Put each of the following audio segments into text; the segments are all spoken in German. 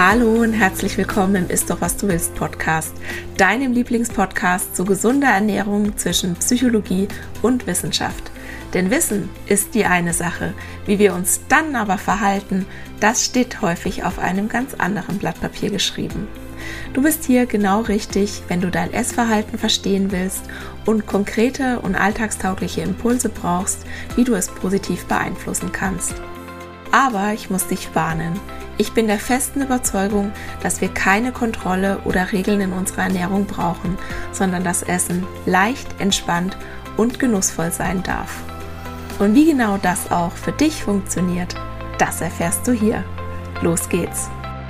Hallo und herzlich willkommen im Ist doch was du willst Podcast, deinem Lieblingspodcast zu gesunder Ernährung zwischen Psychologie und Wissenschaft. Denn Wissen ist die eine Sache, wie wir uns dann aber verhalten, das steht häufig auf einem ganz anderen Blatt Papier geschrieben. Du bist hier genau richtig, wenn du dein Essverhalten verstehen willst und konkrete und alltagstaugliche Impulse brauchst, wie du es positiv beeinflussen kannst. Aber ich muss dich warnen. Ich bin der festen Überzeugung, dass wir keine Kontrolle oder Regeln in unserer Ernährung brauchen, sondern das Essen leicht, entspannt und genussvoll sein darf. Und wie genau das auch für dich funktioniert, das erfährst du hier. Los geht's!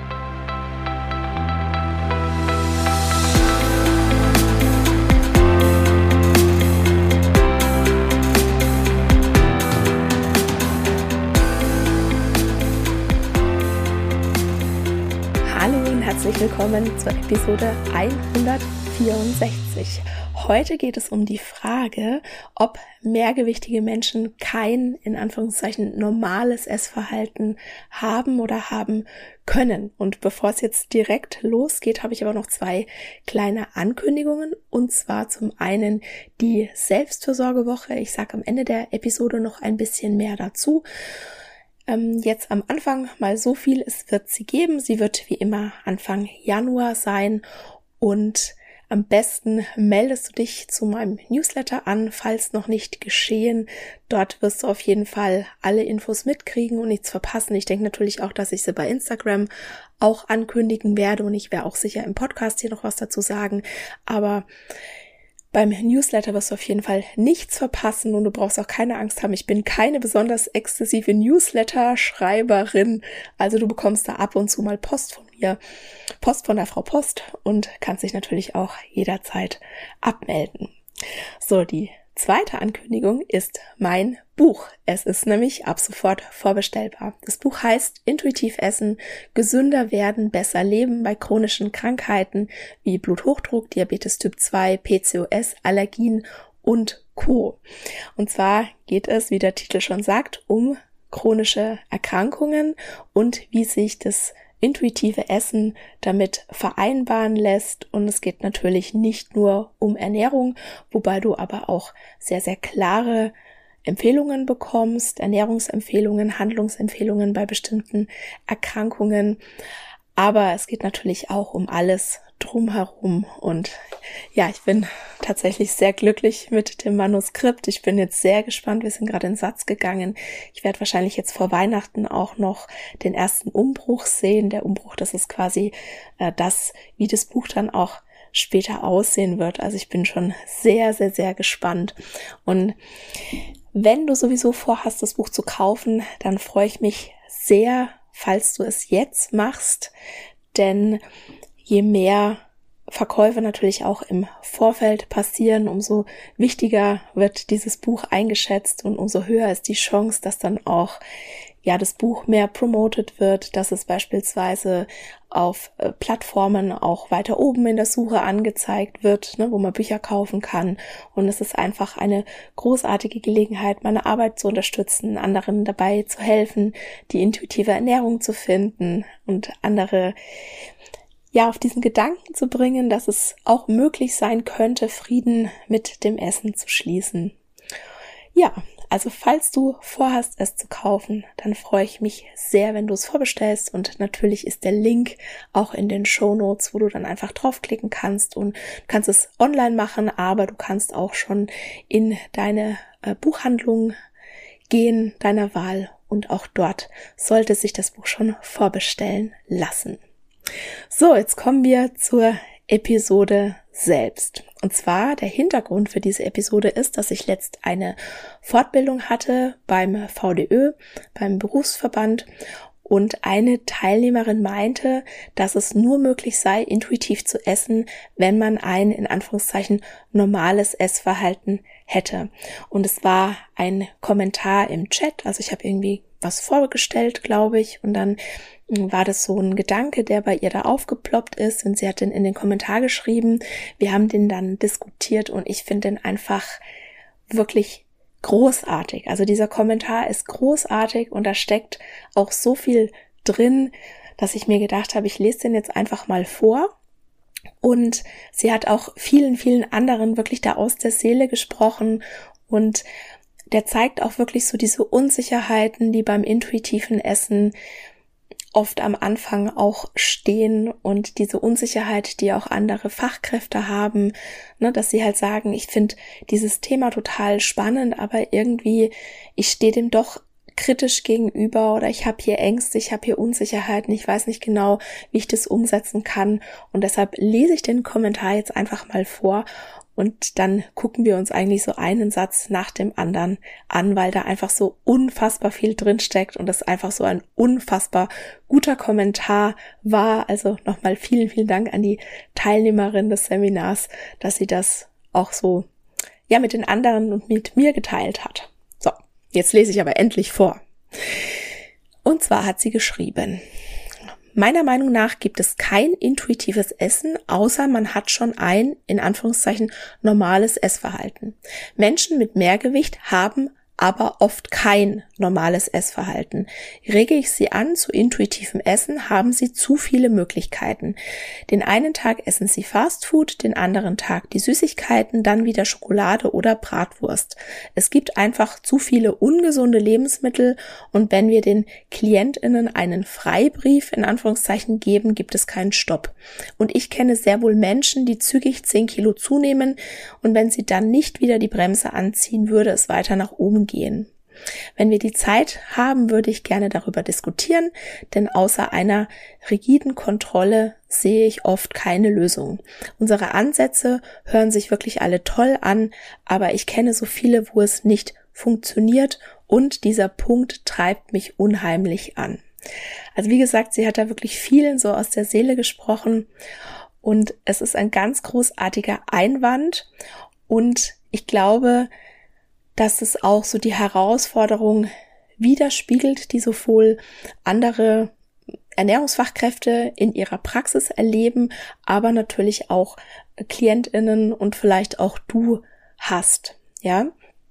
Herzlich willkommen zur Episode 164. Heute geht es um die Frage, ob mehrgewichtige Menschen kein, in Anführungszeichen, normales Essverhalten haben oder haben können. Und bevor es jetzt direkt losgeht, habe ich aber noch zwei kleine Ankündigungen. Und zwar zum einen die Selbstfürsorgewoche. Ich sage am Ende der Episode noch ein bisschen mehr dazu. Jetzt am Anfang mal so viel, es wird sie geben. Sie wird wie immer Anfang Januar sein und am besten meldest du dich zu meinem Newsletter an, falls noch nicht geschehen. Dort wirst du auf jeden Fall alle Infos mitkriegen und nichts verpassen. Ich denke natürlich auch, dass ich sie bei Instagram auch ankündigen werde und ich werde auch sicher im Podcast hier noch was dazu sagen, aber beim Newsletter wirst du auf jeden Fall nichts verpassen und du brauchst auch keine Angst haben. Ich bin keine besonders exzessive Newsletter-Schreiberin. Also du bekommst da ab und zu mal Post von mir, Post von der Frau Post und kannst dich natürlich auch jederzeit abmelden. So, die zweite Ankündigung ist mein Buch. Es ist nämlich ab sofort vorbestellbar. Das Buch heißt Intuitiv essen, gesünder werden, besser leben bei chronischen Krankheiten wie Bluthochdruck, Diabetes Typ 2, PCOS, Allergien und Co. Und zwar geht es, wie der Titel schon sagt, um chronische Erkrankungen und wie sich das intuitive Essen damit vereinbaren lässt. Und es geht natürlich nicht nur um Ernährung, wobei du aber auch sehr, sehr klare Empfehlungen bekommst, Ernährungsempfehlungen, Handlungsempfehlungen bei bestimmten Erkrankungen. Aber es geht natürlich auch um alles drumherum. Und ja, ich bin tatsächlich sehr glücklich mit dem Manuskript. Ich bin jetzt sehr gespannt. Wir sind gerade in den Satz gegangen. Ich werde wahrscheinlich jetzt vor Weihnachten auch noch den ersten Umbruch sehen. Der Umbruch, das ist quasi wie das Buch dann auch später aussehen wird. Also ich bin schon sehr, sehr, sehr gespannt. Und wenn du sowieso vorhast, das Buch zu kaufen, dann freue ich mich sehr, falls du es jetzt machst, denn je mehr Verkäufe natürlich auch im Vorfeld passieren, umso wichtiger wird dieses Buch eingeschätzt und umso höher ist die Chance, dass dann auch das Buch mehr promoted wird, dass es beispielsweise auf Plattformen auch weiter oben in der Suche angezeigt wird, wo man Bücher kaufen kann. Und es ist einfach eine großartige Gelegenheit, meine Arbeit zu unterstützen, anderen dabei zu helfen, die intuitive Ernährung zu finden und andere auf diesen Gedanken zu bringen, dass es auch möglich sein könnte, Frieden mit dem Essen zu schließen. Ja, also falls du vorhast, es zu kaufen, dann freue ich mich sehr, wenn du es vorbestellst und natürlich ist der Link auch in den Shownotes, wo du dann einfach draufklicken kannst und du kannst es online machen, aber du kannst auch schon in deine Buchhandlung gehen, deiner Wahl und auch dort sollte sich das Buch schon vorbestellen lassen. So, jetzt kommen wir zur Episode selbst. Und zwar der Hintergrund für diese Episode ist, dass ich letzt eine Fortbildung hatte beim VDÖ, beim Berufsverband und eine Teilnehmerin meinte, dass es nur möglich sei, intuitiv zu essen, wenn man ein, in Anführungszeichen, normales Essverhalten hätte. Und es war ein Kommentar im Chat, also ich habe irgendwie was vorgestellt, glaube ich, und dann war das so ein Gedanke, der bei ihr da aufgeploppt ist und sie hat den in den Kommentar geschrieben. Wir haben den dann diskutiert und ich finde den einfach wirklich großartig. Also dieser Kommentar ist großartig und da steckt auch so viel drin, dass ich mir gedacht habe, ich lese den jetzt einfach mal vor. Und sie hat auch vielen, vielen anderen wirklich da aus der Seele gesprochen und der zeigt auch wirklich so diese Unsicherheiten, die beim intuitiven Essen oft am Anfang auch stehen und diese Unsicherheit, die auch andere Fachkräfte haben, ne, dass sie halt sagen, ich finde dieses Thema total spannend, aber irgendwie, ich stehe dem doch kritisch gegenüber oder ich habe hier Ängste, ich habe hier Unsicherheiten, ich weiß nicht genau, wie ich das umsetzen kann und deshalb lese ich den Kommentar jetzt einfach mal vor und dann gucken wir uns eigentlich so einen Satz nach dem anderen an, weil da einfach so unfassbar viel drinsteckt und das einfach so ein unfassbar guter Kommentar war. Also nochmal vielen, vielen Dank an die Teilnehmerin des Seminars, dass sie das auch so ja mit den anderen und mit mir geteilt hat. So, jetzt lese ich aber endlich vor. Und zwar hat sie geschrieben: Meiner Meinung nach gibt es kein intuitives Essen, außer man hat schon ein, in Anführungszeichen, normales Essverhalten. Menschen mit Mehrgewicht haben aber oft kein normales Essverhalten. Rege ich sie an zu intuitivem Essen, haben sie zu viele Möglichkeiten. Den einen Tag essen sie Fastfood, den anderen Tag die Süßigkeiten, dann wieder Schokolade oder Bratwurst. Es gibt einfach zu viele ungesunde Lebensmittel und wenn wir den KlientInnen einen Freibrief in Anführungszeichen geben, gibt es keinen Stopp. Und ich kenne sehr wohl Menschen, die zügig 10 Kilo zunehmen und wenn sie dann nicht wieder die Bremse anziehen, würde es weiter nach oben gehen. Wenn wir die Zeit haben, würde ich gerne darüber diskutieren, denn außer einer rigiden Kontrolle sehe ich oft keine Lösung. Unsere Ansätze hören sich wirklich alle toll an, aber ich kenne so viele, wo es nicht funktioniert und dieser Punkt treibt mich unheimlich an. Also wie gesagt, sie hat da wirklich vielen so aus der Seele gesprochen und es ist ein ganz großartiger Einwand und ich glaube, dass es auch so die Herausforderung widerspiegelt, die sowohl andere Ernährungsfachkräfte in ihrer Praxis erleben, aber natürlich auch KlientInnen und vielleicht auch du hast, ja.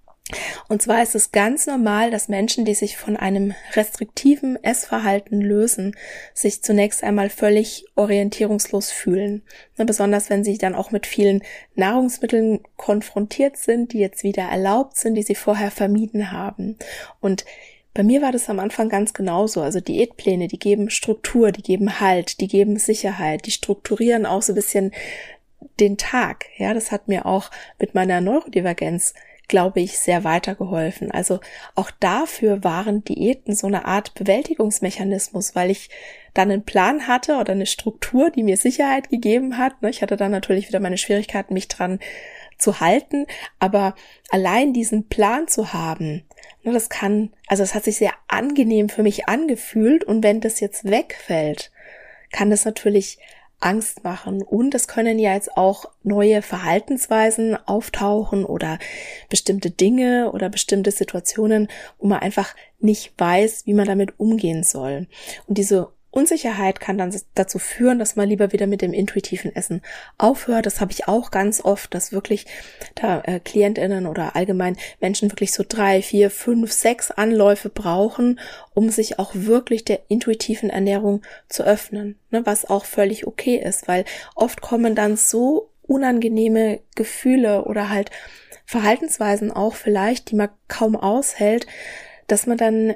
Und zwar ist es ganz normal, dass Menschen, die sich von einem restriktiven Essverhalten lösen, sich zunächst einmal völlig orientierungslos fühlen. Besonders wenn sie dann auch mit vielen Nahrungsmitteln konfrontiert sind, die jetzt wieder erlaubt sind, die sie vorher vermieden haben. Und bei mir war das am Anfang ganz genauso. Also Diätpläne, die geben Struktur, die geben Halt, die geben Sicherheit, die strukturieren auch so ein bisschen den Tag. Ja, das hat mir auch mit meiner Neurodivergenz, glaube ich, sehr weitergeholfen. Also auch dafür waren Diäten so eine Art Bewältigungsmechanismus, weil ich dann einen Plan hatte oder eine Struktur, die mir Sicherheit gegeben hat. Ich hatte dann natürlich wieder meine Schwierigkeiten, mich dran zu halten, aber allein diesen Plan zu haben, das hat sich sehr angenehm für mich angefühlt und wenn das jetzt wegfällt, kann das natürlich Angst machen und es können ja jetzt auch neue Verhaltensweisen auftauchen oder bestimmte Dinge oder bestimmte Situationen, wo man einfach nicht weiß, wie man damit umgehen soll. Und diese Unsicherheit kann dann dazu führen, dass man lieber wieder mit dem intuitiven Essen aufhört. Das habe ich auch ganz oft, dass wirklich da KlientInnen oder allgemein Menschen wirklich so 3, 4, 5, 6 Anläufe brauchen, um sich auch wirklich der intuitiven Ernährung zu öffnen, was auch völlig okay ist, weil oft kommen dann so unangenehme Gefühle oder halt Verhaltensweisen auch vielleicht, die man kaum aushält, dass man dann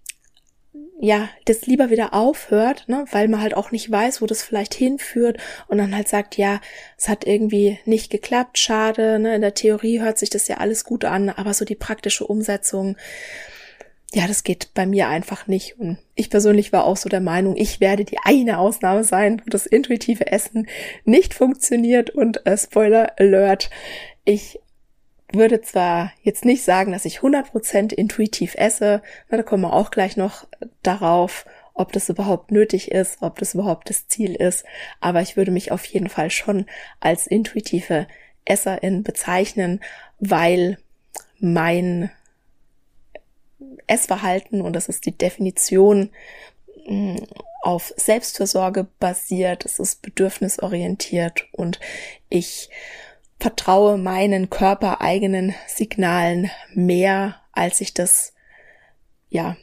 das lieber wieder aufhört, weil man halt auch nicht weiß, wo das vielleicht hinführt und dann halt sagt, ja, es hat irgendwie nicht geklappt, schade, in der Theorie hört sich das ja alles gut an, aber so die praktische Umsetzung, ja, das geht bei mir einfach nicht und ich persönlich war auch so der Meinung, ich werde die eine Ausnahme sein, wo das intuitive Essen nicht funktioniert und Spoiler Alert, ich würde zwar jetzt nicht sagen, dass ich 100% intuitiv esse, da kommen wir auch gleich noch darauf, ob das überhaupt nötig ist, ob das überhaupt das Ziel ist, aber ich würde mich auf jeden Fall schon als intuitive Esserin bezeichnen, weil mein Essverhalten, und das ist die Definition, auf Selbstfürsorge basiert, es ist bedürfnisorientiert und ich vertraue meinen körpereigenen Signalen mehr, als ich das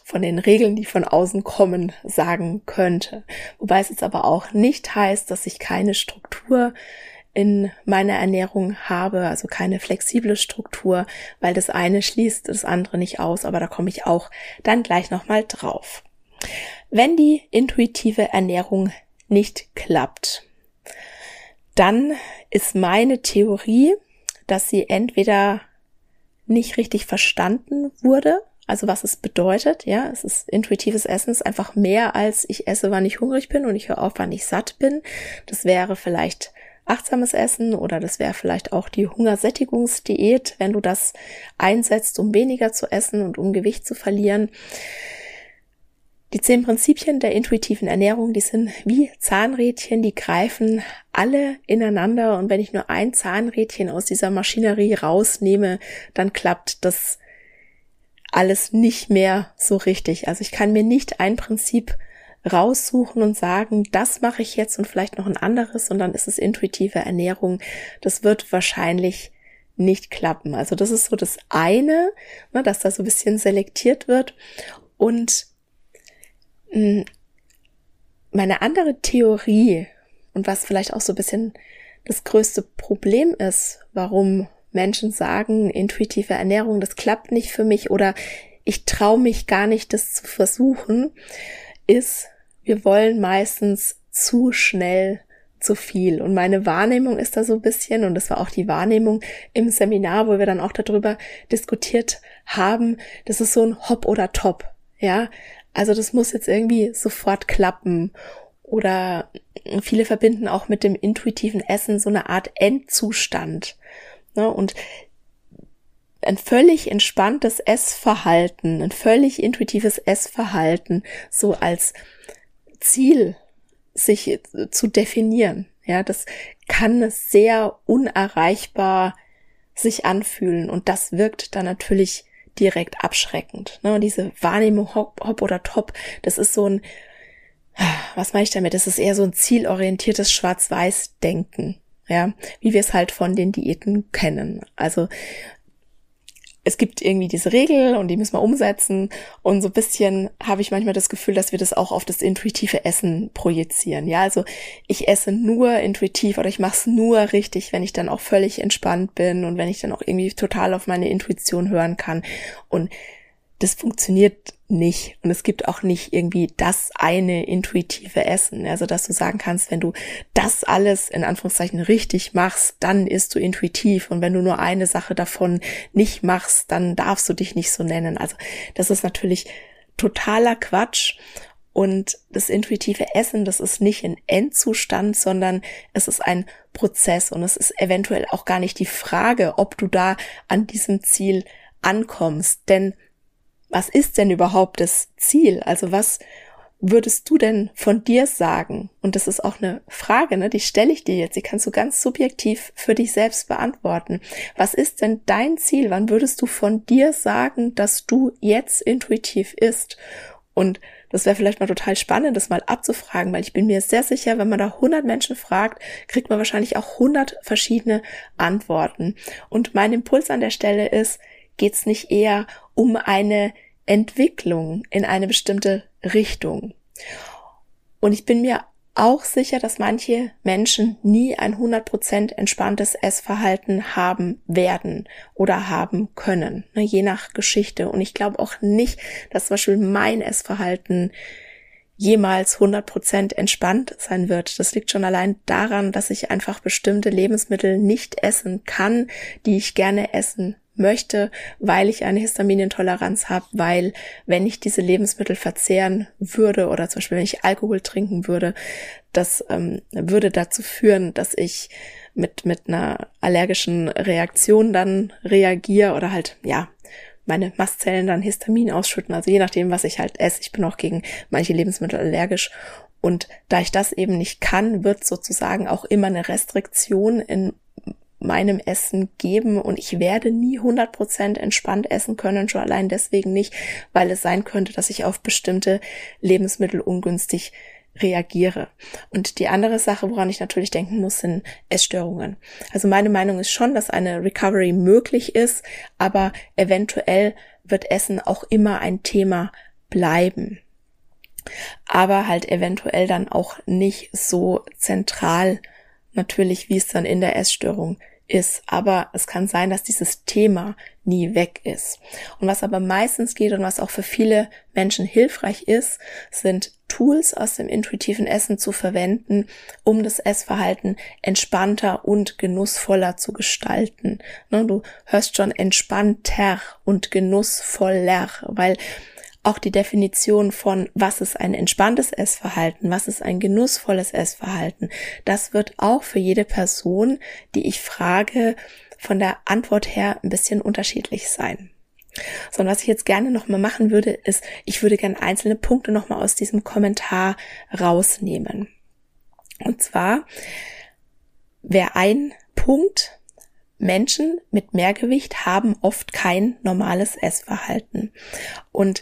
von den Regeln, die von außen kommen, sagen könnte. Wobei es jetzt aber auch nicht heißt, dass ich keine Struktur in meiner Ernährung habe, also keine flexible Struktur, weil das eine schließt das andere nicht aus, aber da komme ich auch dann gleich nochmal drauf. Wenn die intuitive Ernährung nicht klappt, dann ist meine Theorie, dass sie entweder nicht richtig verstanden wurde, also was es bedeutet, ja, es ist intuitives Essen, ist einfach mehr als ich esse, wann ich hungrig bin und ich höre auf, wann ich satt bin. Das wäre vielleicht achtsames Essen oder das wäre vielleicht auch die Hungersättigungsdiät, wenn du das einsetzt, um weniger zu essen und um Gewicht zu verlieren. Die 10 Prinzipien der intuitiven Ernährung, die sind wie Zahnrädchen, die greifen alle ineinander und wenn ich nur ein Zahnrädchen aus dieser Maschinerie rausnehme, dann klappt das alles nicht mehr so richtig. Also ich kann mir nicht ein Prinzip raussuchen und sagen, das mache ich jetzt und vielleicht noch ein anderes und dann ist es intuitive Ernährung. Das wird wahrscheinlich nicht klappen. Also das ist so das eine, dass da so ein bisschen selektiert wird. Und meine andere Theorie und was vielleicht auch so ein bisschen das größte Problem ist, warum Menschen sagen, intuitive Ernährung, das klappt nicht für mich oder ich traue mich gar nicht, das zu versuchen, ist, wir wollen meistens zu schnell zu viel. Und meine Wahrnehmung ist da so ein bisschen, und das war auch die Wahrnehmung im Seminar, wo wir dann auch darüber diskutiert haben, das ist so ein Hop oder Top, ja. Also das muss jetzt irgendwie sofort klappen. Oder viele verbinden auch mit dem intuitiven Essen so eine Art Endzustand. Ne? Und ein völlig entspanntes Essverhalten, ein völlig intuitives Essverhalten so als Ziel sich zu definieren. Ja, das kann sehr unerreichbar sich anfühlen und das wirkt dann natürlich direkt abschreckend. Ne? Und diese Wahrnehmung Hop oder Top, das ist so ein, was meine ich damit? Das ist eher so ein zielorientiertes Schwarz-Weiß-Denken, ja, wie wir es halt von den Diäten kennen. Also es gibt irgendwie diese Regel und die müssen wir umsetzen und so ein bisschen habe ich manchmal das Gefühl, dass wir das auch auf das intuitive Essen projizieren. Ja, also ich esse nur intuitiv oder ich mache es nur richtig, wenn ich dann auch völlig entspannt bin und wenn ich dann auch irgendwie total auf meine Intuition hören kann und das funktioniert nicht und es gibt auch nicht irgendwie das eine intuitive Essen, also dass du sagen kannst, wenn du das alles in Anführungszeichen richtig machst, dann isst du intuitiv und wenn du nur eine Sache davon nicht machst, dann darfst du dich nicht so nennen. Also das ist natürlich totaler Quatsch und das intuitive Essen, das ist nicht ein Endzustand, sondern es ist ein Prozess und es ist eventuell auch gar nicht die Frage, ob du da an diesem Ziel ankommst, denn was ist denn überhaupt das Ziel? Also was würdest du denn von dir sagen? Und das ist auch eine Frage, ne? Die stelle ich dir jetzt. Die kannst du ganz subjektiv für dich selbst beantworten. Was ist denn dein Ziel? Wann würdest du von dir sagen, dass du jetzt intuitiv isst? Und das wäre vielleicht mal total spannend, das mal abzufragen, weil ich bin mir sehr sicher, wenn man da 100 Menschen fragt, kriegt man wahrscheinlich auch 100 verschiedene Antworten. Und mein Impuls an der Stelle ist, geht's nicht eher um eine Entwicklung in eine bestimmte Richtung. Und ich bin mir auch sicher, dass manche Menschen nie ein 100% entspanntes Essverhalten haben werden oder haben können, ne, je nach Geschichte. Und ich glaube auch nicht, dass zum Beispiel mein Essverhalten jemals 100% entspannt sein wird. Das liegt schon allein daran, dass ich einfach bestimmte Lebensmittel nicht essen kann, die ich gerne essen möchte, weil ich eine Histaminintoleranz habe, weil wenn ich diese Lebensmittel verzehren würde oder zum Beispiel wenn ich Alkohol trinken würde, das würde dazu führen, dass ich mit einer allergischen Reaktion dann reagiere oder halt, ja, meine Mastzellen dann Histamin ausschütten, also je nachdem, was ich halt esse. Ich bin auch gegen manche Lebensmittel allergisch und da ich das eben nicht kann, wird sozusagen auch immer eine Restriktion in meinem Essen geben und ich werde nie 100% entspannt essen können, schon allein deswegen nicht, weil es sein könnte, dass ich auf bestimmte Lebensmittel ungünstig reagiere. Und die andere Sache, woran ich natürlich denken muss, sind Essstörungen. Also meine Meinung ist schon, dass eine Recovery möglich ist, aber eventuell wird Essen auch immer ein Thema bleiben. Aber halt eventuell dann auch nicht so zentral natürlich, wie es dann in der Essstörung ist. Aber es kann sein, dass dieses Thema nie weg ist. Und was aber meistens geht und was auch für viele Menschen hilfreich ist, sind Tools aus dem intuitiven Essen zu verwenden, um das Essverhalten entspannter und genussvoller zu gestalten. Du hörst schon entspannter und genussvoller, weil auch die Definition von, was ist ein entspanntes Essverhalten, was ist ein genussvolles Essverhalten, das wird auch für jede Person, die ich frage, von der Antwort her ein bisschen unterschiedlich sein. So, und was ich jetzt gerne nochmal machen würde, ist, ich würde gerne einzelne Punkte nochmal aus diesem Kommentar rausnehmen. Und zwar wäre ein Punkt: Menschen mit Mehrgewicht haben oft kein normales Essverhalten. Und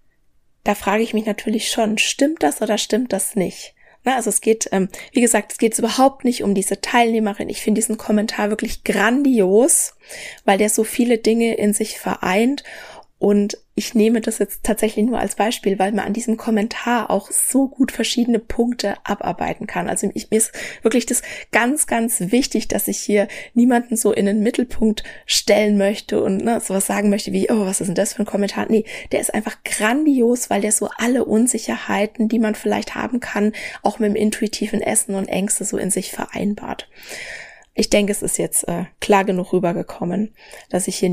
da frage ich mich natürlich schon, stimmt das oder stimmt das nicht? Also es geht, wie gesagt, es geht überhaupt nicht um diese Teilnehmerin. Ich finde diesen Kommentar wirklich grandios, weil der so viele Dinge in sich vereint. Und ich nehme das jetzt tatsächlich nur als Beispiel, weil man an diesem Kommentar auch so gut verschiedene Punkte abarbeiten kann. Also mir ist wirklich das ganz, ganz wichtig, dass ich hier niemanden so in den Mittelpunkt stellen möchte und sowas sagen möchte wie, oh, was ist denn das für ein Kommentar? Nee, der ist einfach grandios, weil der so alle Unsicherheiten, die man vielleicht haben kann, auch mit dem intuitiven Essen und Ängste so in sich vereinbart. Ich denke, es ist jetzt klar genug rübergekommen, dass ich hier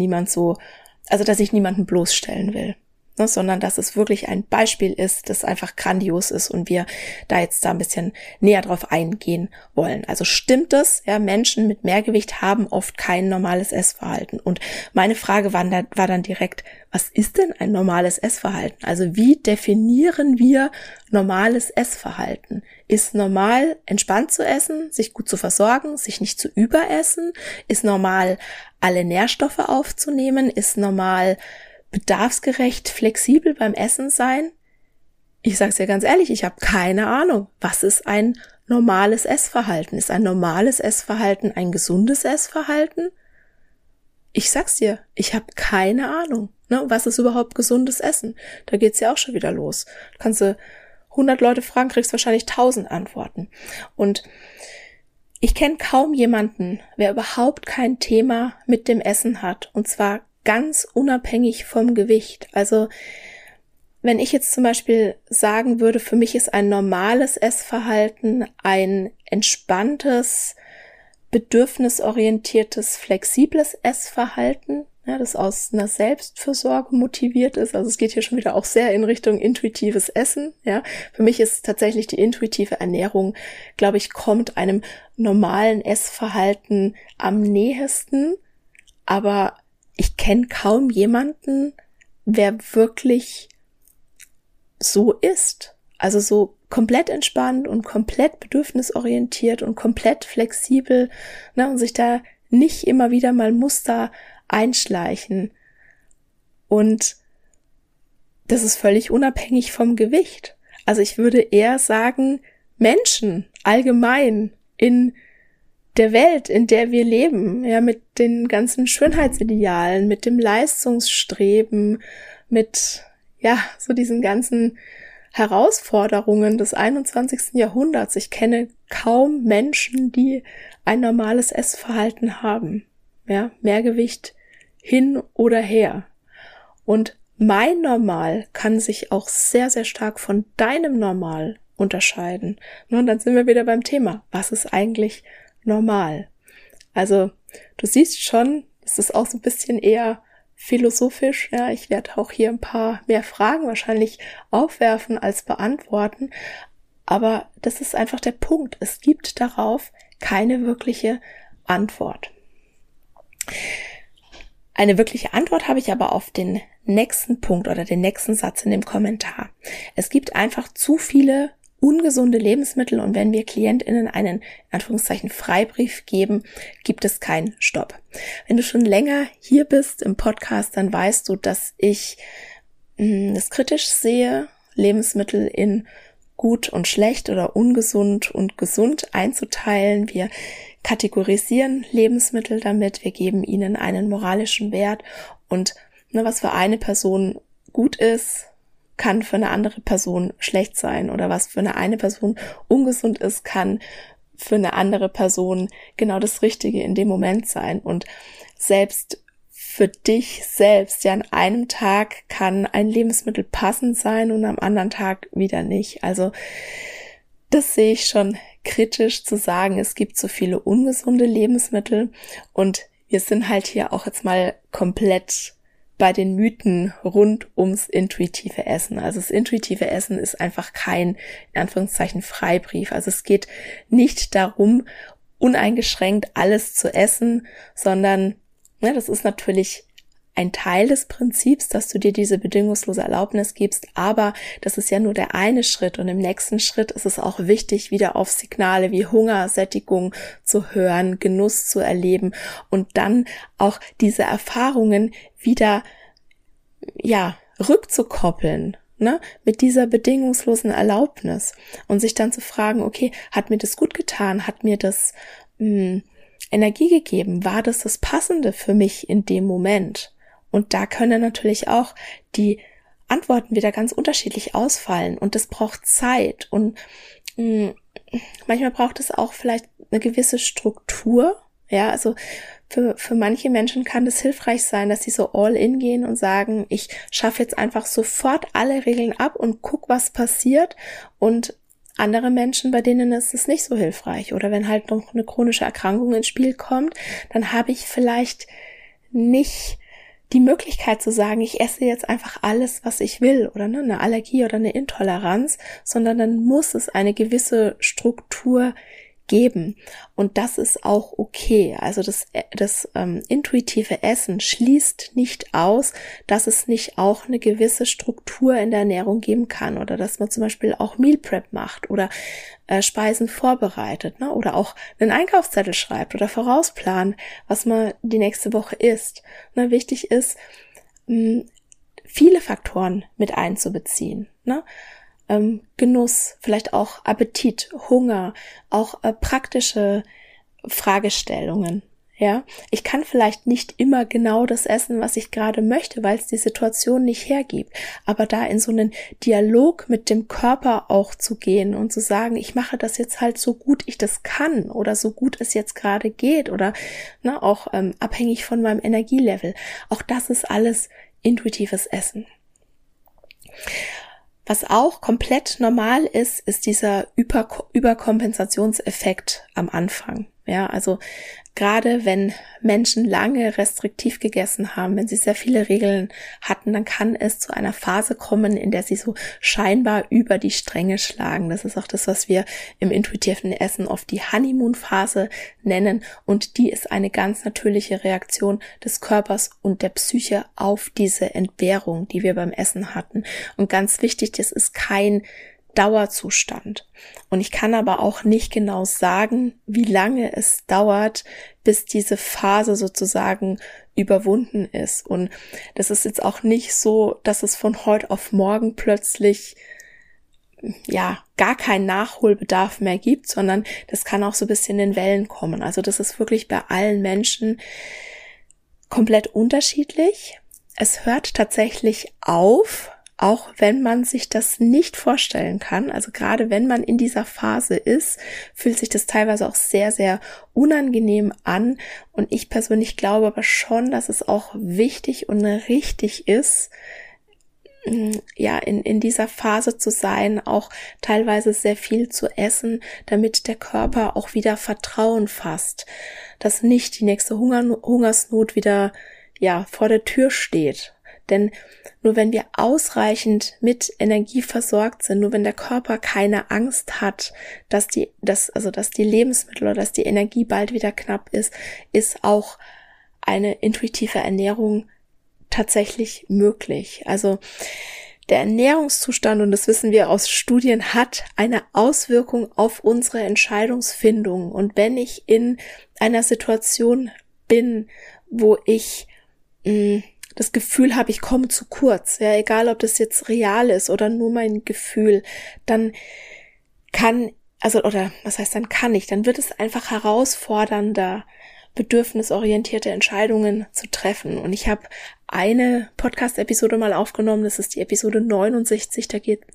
dass ich niemanden bloßstellen will, sondern dass es wirklich ein Beispiel ist, das einfach grandios ist und wir da jetzt ein bisschen näher drauf eingehen wollen. Also stimmt es, ja, Menschen mit Mehrgewicht haben oft kein normales Essverhalten. Und meine Frage war dann direkt, was ist denn ein normales Essverhalten? Also wie definieren wir normales Essverhalten? Ist normal, entspannt zu essen, sich gut zu versorgen, sich nicht zu überessen? Ist normal, alle Nährstoffe aufzunehmen? Ist normal, bedarfsgerecht, flexibel beim Essen sein? Ich sage es dir ganz ehrlich, ich habe keine Ahnung. Was ist ein normales Essverhalten? Ist ein normales Essverhalten ein gesundes Essverhalten? Ich sag's dir, ich habe keine Ahnung. Was ist überhaupt gesundes Essen? Da geht's ja auch schon wieder los. Da kannst du 100 Leute fragen, kriegst wahrscheinlich 1000 Antworten. Und ich kenne kaum jemanden, wer überhaupt kein Thema mit dem Essen hat. Und zwar ganz unabhängig vom Gewicht. Also wenn ich jetzt zum Beispiel sagen würde, für mich ist ein normales Essverhalten ein entspanntes, bedürfnisorientiertes, flexibles Essverhalten, ja, das aus einer Selbstfürsorge motiviert ist. Also es geht hier schon wieder auch sehr in Richtung intuitives Essen. Ja, für mich ist tatsächlich die intuitive Ernährung, glaube ich, kommt einem normalen Essverhalten am nähesten. Aber ich kenne kaum jemanden, wer wirklich so ist. Also so komplett entspannt und komplett bedürfnisorientiert und komplett flexibel, und sich da nicht immer wieder mal Muster einschleichen. Und das ist völlig unabhängig vom Gewicht. Also ich würde eher sagen, Menschen allgemein in der Welt, in der wir leben, ja, mit den ganzen Schönheitsidealen, mit dem Leistungsstreben, mit, ja, so diesen ganzen Herausforderungen des 21. Jahrhunderts. Ich kenne kaum Menschen, die ein normales Essverhalten haben. Ja, Mehrgewicht hin oder her. Und mein Normal kann sich auch sehr, sehr stark von deinem Normal unterscheiden. Und dann sind wir wieder beim Thema. Was ist eigentlich normal? Also, du siehst schon, es ist auch so ein bisschen eher philosophisch. Ja, ich werde auch hier ein paar mehr Fragen wahrscheinlich aufwerfen als beantworten. Aber das ist einfach der Punkt. Es gibt darauf keine wirkliche Antwort. Eine wirkliche Antwort habe ich aber auf den nächsten Punkt oder den nächsten Satz in dem Kommentar. Es gibt einfach zu viele ungesunde Lebensmittel und wenn wir KlientInnen einen, in Anführungszeichen, Freibrief geben, gibt es keinen Stopp. Wenn du schon länger hier bist im Podcast, dann weißt du, dass ich es kritisch sehe, Lebensmittel in gut und schlecht oder ungesund und gesund einzuteilen. Wir kategorisieren Lebensmittel damit, wir geben ihnen einen moralischen Wert und was für eine Person gut ist, kann für eine andere Person schlecht sein oder was für eine Person ungesund ist, kann für eine andere Person genau das Richtige in dem Moment sein. Und selbst für dich selbst, ja, an einem Tag kann ein Lebensmittel passend sein und am anderen Tag wieder nicht. Also das sehe ich schon kritisch zu sagen, es gibt so viele ungesunde Lebensmittel und wir sind halt hier auch jetzt mal komplett bei den Mythen rund ums intuitive Essen. Also das intuitive Essen ist einfach kein, in Anführungszeichen, Freibrief. Also es geht nicht darum, uneingeschränkt alles zu essen, sondern das ist natürlich ein Teil des Prinzips, dass du dir diese bedingungslose Erlaubnis gibst, aber das ist ja nur der eine Schritt und im nächsten Schritt ist es auch wichtig, wieder auf Signale wie Hunger, Sättigung zu hören, Genuss zu erleben und dann auch diese Erfahrungen wieder, rückzukoppeln, mit dieser bedingungslosen Erlaubnis und sich dann zu fragen, okay, hat mir das gut getan, hat mir das Energie gegeben, war das Passende für mich in dem Moment? Und da können natürlich auch die Antworten wieder ganz unterschiedlich ausfallen und das braucht Zeit und manchmal braucht es auch vielleicht eine gewisse Struktur, ja, also für manche Menschen kann das hilfreich sein, dass sie so all in gehen und sagen, ich schaffe jetzt einfach sofort alle Regeln ab und guck, was passiert und andere Menschen, bei denen ist es nicht so hilfreich oder wenn halt noch eine chronische Erkrankung ins Spiel kommt, dann habe ich vielleicht nicht die Möglichkeit zu sagen, ich esse jetzt einfach alles, was ich will oder eine Allergie oder eine Intoleranz, sondern dann muss es eine gewisse Struktur geben und das ist auch okay. Also das intuitive Essen schließt nicht aus, dass es nicht auch eine gewisse Struktur in der Ernährung geben kann oder dass man zum Beispiel auch Meal Prep macht oder Speisen vorbereitet, oder auch einen Einkaufszettel schreibt oder vorausplant, was man die nächste Woche isst. Wichtig ist, viele Faktoren mit einzubeziehen, Genuss, vielleicht auch Appetit, Hunger, auch praktische Fragestellungen. Ja, ich kann vielleicht nicht immer genau das essen, was ich gerade möchte, weil es die Situation nicht hergibt. Aber da in so einen Dialog mit dem Körper auch zu gehen und zu sagen, ich mache das jetzt halt so gut ich das kann oder so gut es jetzt gerade geht oder auch abhängig von meinem Energielevel. Auch das ist alles intuitives Essen. Was auch komplett normal ist, ist dieser Überkompensationseffekt am Anfang. Ja, also gerade wenn Menschen lange restriktiv gegessen haben, wenn sie sehr viele Regeln hatten, dann kann es zu einer Phase kommen, in der sie so scheinbar über die Stränge schlagen. Das ist auch das, was wir im intuitiven Essen oft die Honeymoon-Phase nennen. Und die ist eine ganz natürliche Reaktion des Körpers und der Psyche auf diese Entbehrung, die wir beim Essen hatten. Und ganz wichtig, das ist kein Dauerzustand. Und ich kann aber auch nicht genau sagen, wie lange es dauert, bis diese Phase sozusagen überwunden ist. Und das ist jetzt auch nicht so, dass es von heute auf morgen plötzlich gar keinen Nachholbedarf mehr gibt, sondern das kann auch so ein bisschen in Wellen kommen. Also das ist wirklich bei allen Menschen komplett unterschiedlich. Es hört tatsächlich auf, auch wenn man sich das nicht vorstellen kann, also gerade wenn man in dieser Phase ist, fühlt sich das teilweise auch sehr, sehr unangenehm an. Und ich persönlich glaube aber schon, dass es auch wichtig und richtig ist, in dieser Phase zu sein, auch teilweise sehr viel zu essen, damit der Körper auch wieder Vertrauen fasst, dass nicht die nächste Hungersnot wieder vor der Tür steht. Denn nur wenn wir ausreichend mit Energie versorgt sind, nur wenn der Körper keine Angst hat, dass die Lebensmittel oder dass die Energie bald wieder knapp ist auch eine intuitive Ernährung tatsächlich möglich. Also der Ernährungszustand, und das wissen wir aus Studien, hat eine Auswirkung auf unsere Entscheidungsfindung. Und wenn ich in einer Situation bin, wo ich das Gefühl habe, ich komme zu kurz, egal ob das jetzt real ist oder nur mein Gefühl, dann dann wird es einfach herausfordernder, bedürfnisorientierte Entscheidungen zu treffen. Und ich habe eine Podcast-Episode mal aufgenommen. Das ist die Episode 79,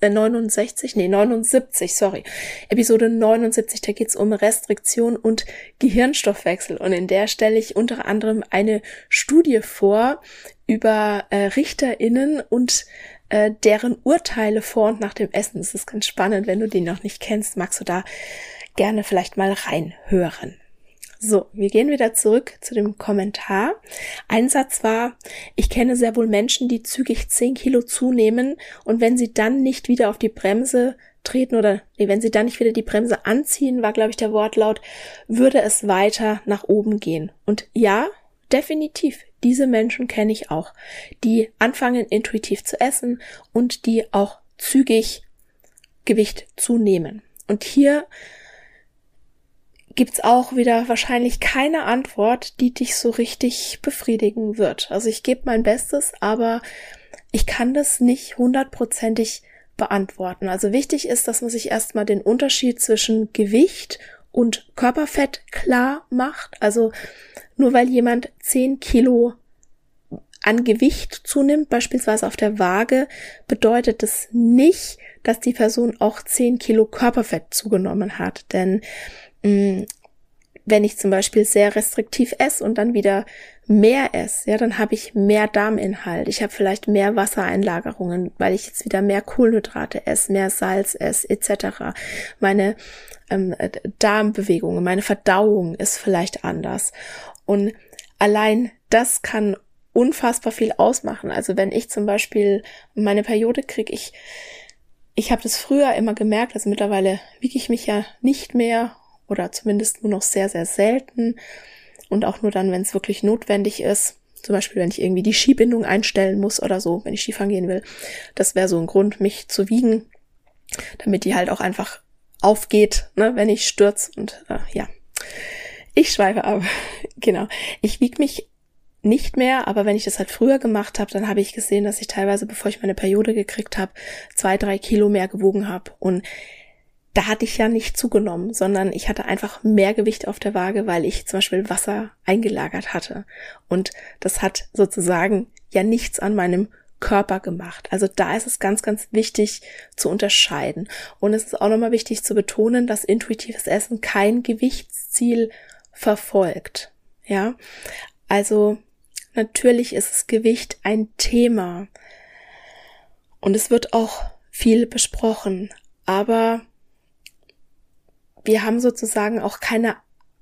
Episode 79, da geht es um Restriktion und Gehirnstoffwechsel. Und in der stelle ich unter anderem eine Studie vor über RichterInnen und deren Urteile vor und nach dem Essen. Das ist ganz spannend, wenn du die noch nicht kennst, magst du da gerne vielleicht mal reinhören. So, wir gehen wieder zurück zu dem Kommentar. Ein Satz war: Ich kenne sehr wohl Menschen, die zügig 10 Kilo zunehmen und wenn sie dann nicht wieder auf die Bremse treten wenn sie dann nicht wieder die Bremse anziehen, war, glaube ich, der Wortlaut, würde es weiter nach oben gehen. Und ja, definitiv, diese Menschen kenne ich auch, die anfangen intuitiv zu essen und die auch zügig Gewicht zunehmen. Und hier gibt's auch wieder wahrscheinlich keine Antwort, die dich so richtig befriedigen wird. Also ich gebe mein Bestes, aber ich kann das nicht 100%ig beantworten. Also wichtig ist, dass man sich erstmal den Unterschied zwischen Gewicht und Körperfett klar macht. Also nur weil jemand 10 Kilo an Gewicht zunimmt, beispielsweise auf der Waage, bedeutet das nicht, dass die Person auch 10 Kilo Körperfett zugenommen hat. Denn wenn ich zum Beispiel sehr restriktiv esse und dann wieder mehr esse, ja, dann habe ich mehr Darminhalt. Ich habe vielleicht mehr Wassereinlagerungen, weil ich jetzt wieder mehr Kohlenhydrate esse, mehr Salz esse, etc. Meine Darmbewegungen, meine Verdauung ist vielleicht anders. Und allein das kann unfassbar viel ausmachen. Also wenn ich zum Beispiel meine Periode kriege, ich habe das früher immer gemerkt, also mittlerweile wiege ich mich ja nicht mehr oder zumindest nur noch sehr, sehr selten und auch nur dann, wenn es wirklich notwendig ist. Zum Beispiel, wenn ich irgendwie die Skibindung einstellen muss oder so, wenn ich Skifahren gehen will. Das wäre so ein Grund, mich zu wiegen, damit die halt auch einfach aufgeht, ne, wenn ich stürze. Und ja, ich schweife ab. Genau. Ich wiege mich nicht mehr, aber wenn ich das halt früher gemacht habe, dann habe ich gesehen, dass ich teilweise, bevor ich meine Periode gekriegt habe, 2-3 Kilo mehr gewogen habe. Und da hatte ich ja nicht zugenommen, sondern ich hatte einfach mehr Gewicht auf der Waage, weil ich zum Beispiel Wasser eingelagert hatte. Und das hat sozusagen ja nichts an meinem Körper gemacht. Also da ist es ganz, ganz wichtig zu unterscheiden. Und es ist auch nochmal wichtig zu betonen, dass intuitives Essen kein Gewichtsziel verfolgt. Ja, also natürlich ist das Gewicht ein Thema. Und es wird auch viel besprochen. Aber wir haben sozusagen auch keine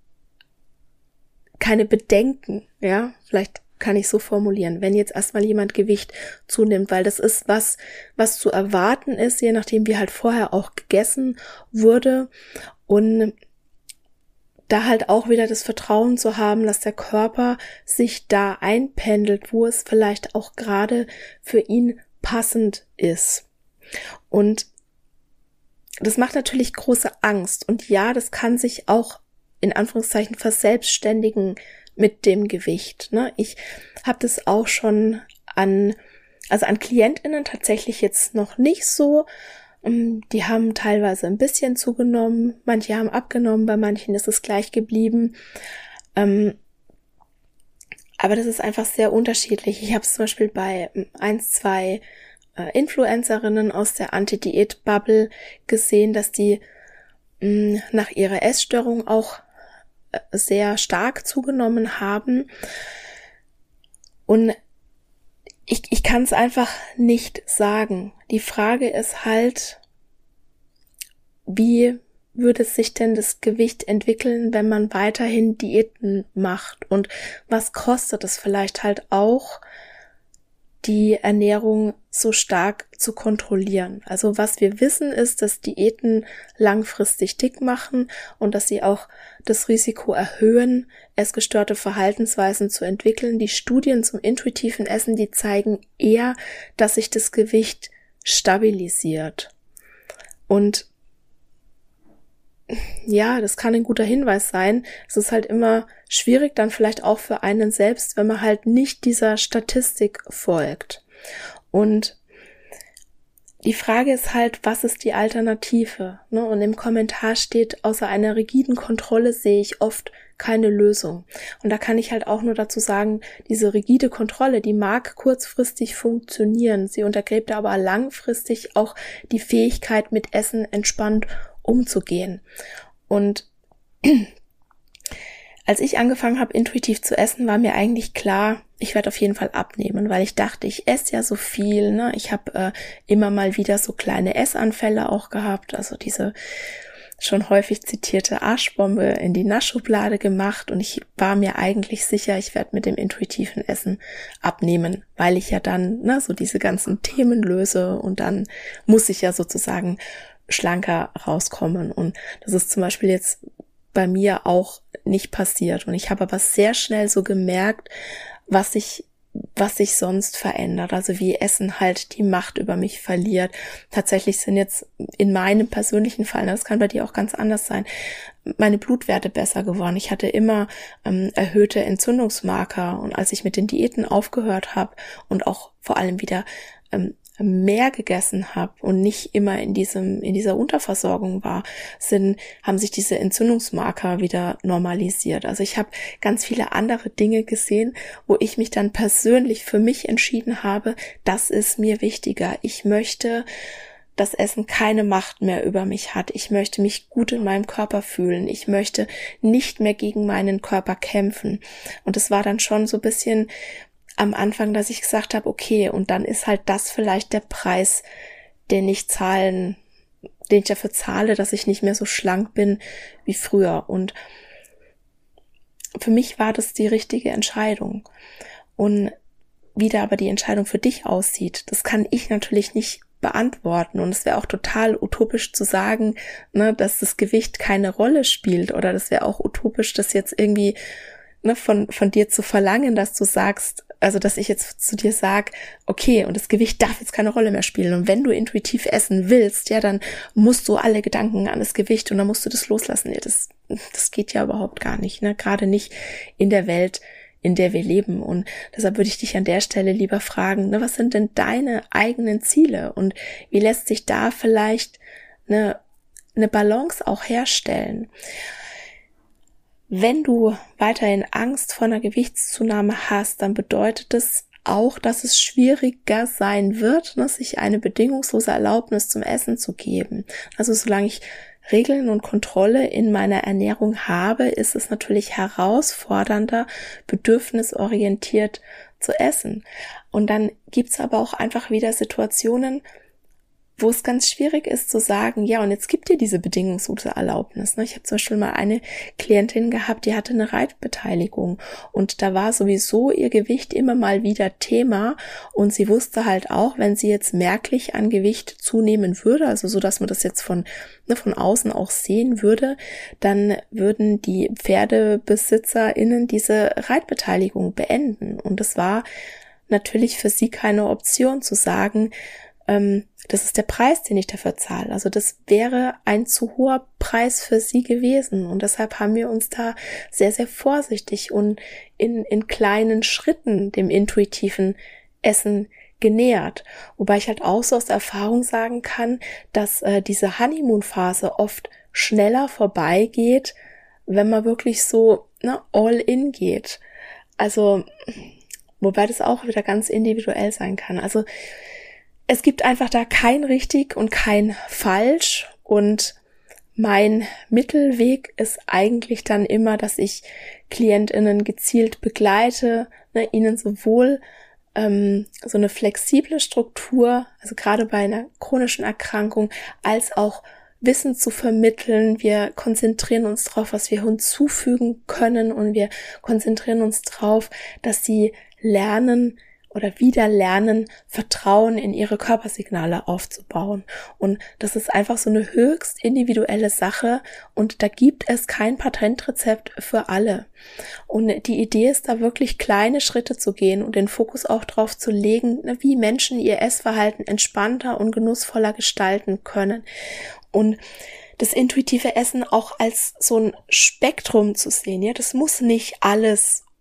Bedenken, ja, vielleicht kann ich so formulieren, wenn jetzt erstmal jemand Gewicht zunimmt, weil das ist was zu erwarten ist, je nachdem wie halt vorher auch gegessen wurde und da halt auch wieder das Vertrauen zu haben, dass der Körper sich da einpendelt, wo es vielleicht auch gerade für ihn passend ist. Und das macht natürlich große Angst. Und ja, das kann sich auch in Anführungszeichen verselbstständigen mit dem Gewicht. Ne? Ich habe das auch schon an KlientInnen tatsächlich jetzt noch nicht so. Die haben teilweise ein bisschen zugenommen, manche haben abgenommen, bei manchen ist es gleich geblieben. Aber das ist einfach sehr unterschiedlich. Ich habe es zum Beispiel bei 1-2 Influencerinnen aus der Anti-Diät-Bubble gesehen, dass die nach ihrer Essstörung auch sehr stark zugenommen haben. Und ich kann es einfach nicht sagen. Die Frage ist halt, wie würde sich denn das Gewicht entwickeln, wenn man weiterhin Diäten macht? Und was kostet es vielleicht halt auch, die Ernährung so stark zu kontrollieren. Also was wir wissen ist, dass Diäten langfristig dick machen und dass sie auch das Risiko erhöhen, essgestörte Verhaltensweisen zu entwickeln. Die Studien zum intuitiven Essen, die zeigen eher, dass sich das Gewicht stabilisiert. Und ja, das kann ein guter Hinweis sein. Es ist halt immer schwierig dann vielleicht auch für einen selbst, wenn man halt nicht dieser Statistik folgt. Und die Frage ist halt, was ist die Alternative? Ne? Und im Kommentar steht, außer einer rigiden Kontrolle sehe ich oft keine Lösung. Und da kann ich halt auch nur dazu sagen, diese rigide Kontrolle, die mag kurzfristig funktionieren. Sie untergräbt aber langfristig auch die Fähigkeit, mit Essen entspannt umzugehen. Und als ich angefangen habe, intuitiv zu essen, war mir eigentlich klar, ich werde auf jeden Fall abnehmen, weil ich dachte, ich esse ja so viel, ne? Ich habe immer mal wieder so kleine Essanfälle auch gehabt, also diese schon häufig zitierte Arschbombe in die Naschschublade gemacht, und ich war mir eigentlich sicher, ich werde mit dem intuitiven Essen abnehmen, weil ich ja dann so diese ganzen Themen löse, und dann muss ich ja sozusagen schlanker rauskommen. Und das ist zum Beispiel jetzt bei mir auch nicht passiert. Und ich habe aber sehr schnell so gemerkt, was sich sonst verändert, also wie Essen halt die Macht über mich verliert. Tatsächlich sind jetzt in meinem persönlichen Fall, das kann bei dir auch ganz anders sein, meine Blutwerte besser geworden. Ich hatte immer erhöhte Entzündungsmarker, und als ich mit den Diäten aufgehört habe und auch vor allem wieder mehr gegessen habe und nicht immer in dieser Unterversorgung war, haben sich diese Entzündungsmarker wieder normalisiert. Also ich habe ganz viele andere Dinge gesehen, wo ich mich dann persönlich für mich entschieden habe, das ist mir wichtiger. Ich möchte, dass Essen keine Macht mehr über mich hat. Ich möchte mich gut in meinem Körper fühlen. Ich möchte nicht mehr gegen meinen Körper kämpfen. Und es war dann schon so ein bisschen am Anfang, dass ich gesagt habe, okay, und dann ist halt das vielleicht der Preis, den ich dafür zahle, dass ich nicht mehr so schlank bin wie früher. Und für mich war das die richtige Entscheidung. Und wie da aber die Entscheidung für dich aussieht, das kann ich natürlich nicht beantworten. Und es wäre auch total utopisch zu sagen, dass das Gewicht keine Rolle spielt, oder das wäre auch utopisch, das jetzt irgendwie von dir zu verlangen, dass du sagst, also dass ich jetzt zu dir sage, okay, und das Gewicht darf jetzt keine Rolle mehr spielen, und wenn du intuitiv essen willst, ja, dann musst du alle Gedanken an das Gewicht, und dann musst du das loslassen. Ja, das geht ja überhaupt gar nicht, gerade nicht in der Welt, in der wir leben. Und deshalb würde ich dich an der Stelle lieber fragen, was sind denn deine eigenen Ziele, und wie lässt sich da vielleicht eine Balance auch herstellen? Wenn du weiterhin Angst vor einer Gewichtszunahme hast, dann bedeutet es auch, dass es schwieriger sein wird, sich eine bedingungslose Erlaubnis zum Essen zu geben. Also solange ich Regeln und Kontrolle in meiner Ernährung habe, ist es natürlich herausfordernder, bedürfnisorientiert zu essen. Und dann gibt's aber auch einfach wieder Situationen, wo es ganz schwierig ist zu sagen, ja, und jetzt gibt dir diese bedingungslose Erlaubnis. Ich habe zum Beispiel mal eine Klientin gehabt, die hatte eine Reitbeteiligung, und da war sowieso ihr Gewicht immer mal wieder Thema, und sie wusste halt auch, wenn sie jetzt merklich an Gewicht zunehmen würde, also so, dass man das jetzt von außen auch sehen würde, dann würden die PferdebesitzerInnen diese Reitbeteiligung beenden. Und es war natürlich für sie keine Option zu sagen, das ist der Preis, den ich dafür zahle. Also das wäre ein zu hoher Preis für sie gewesen. Und deshalb haben wir uns da sehr, sehr vorsichtig und in kleinen Schritten dem intuitiven Essen genähert. Wobei ich halt auch so aus Erfahrung sagen kann, dass diese Honeymoon-Phase oft schneller vorbeigeht, wenn man wirklich so all in geht. Also, wobei das auch wieder ganz individuell sein kann. Also es gibt einfach da kein richtig und kein falsch, und mein Mittelweg ist eigentlich dann immer, dass ich KlientInnen gezielt begleite, ihnen sowohl so eine flexible Struktur, also gerade bei einer chronischen Erkrankung, als auch Wissen zu vermitteln. Wir konzentrieren uns drauf, was wir hinzufügen können, und wir konzentrieren uns drauf, dass sie lernen oder wieder lernen, Vertrauen in ihre Körpersignale aufzubauen. Und das ist einfach so eine höchst individuelle Sache, und da gibt es kein Patentrezept für alle. Und die Idee ist da wirklich, kleine Schritte zu gehen und den Fokus auch drauf zu legen, wie Menschen ihr Essverhalten entspannter und genussvoller gestalten können. Und das intuitive Essen auch als so ein Spektrum zu sehen, ja, das muss nicht alles